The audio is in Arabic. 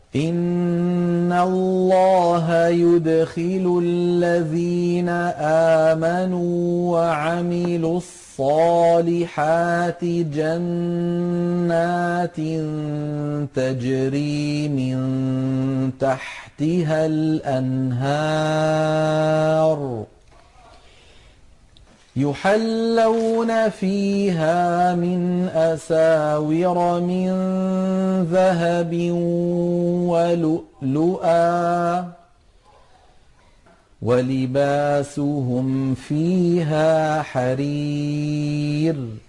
إِنَّ اللَّهَ يُدْخِلُ الَّذِينَ آمَنُوا وَعَمِلُوا الصَّالِحَاتِ جَنَّاتٍ تَجْرِي مِن تَحْتِهَا الْأَنْهَارُ يُحَلَّوْنَ فِيهَا مِنْ أَسَاوِرَ مِن ذَهَبٍ وَلُؤْلُؤًا ۖ وَلِبَاسُهُمْ فِيهَا حَرِيرٌ